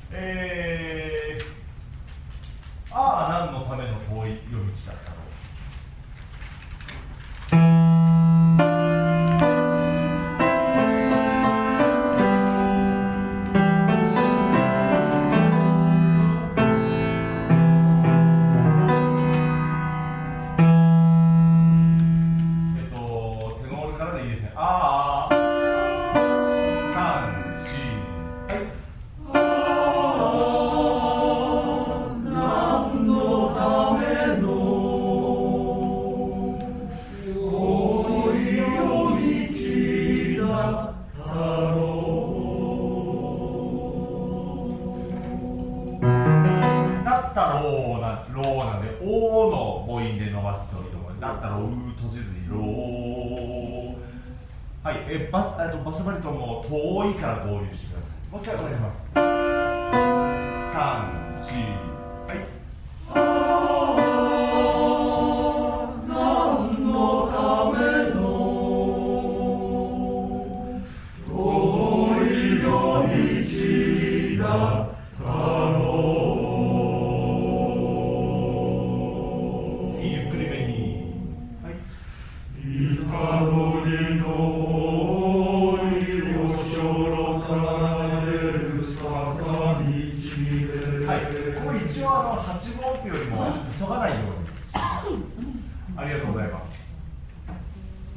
ああ何のための遠い夜道だったろう。テノールからでいいですね。ああ3、4、はい。ローなんで、おーの母音で伸ばすといいと思う。だったら、う閉じずに、ロー。はい、バスバリトンも遠いから合流してください。もう一回お願いします。3、4、はい。何のための遠い夜道だったろう。ここ一応8号機よりも急がないようにします。ありがとうございます。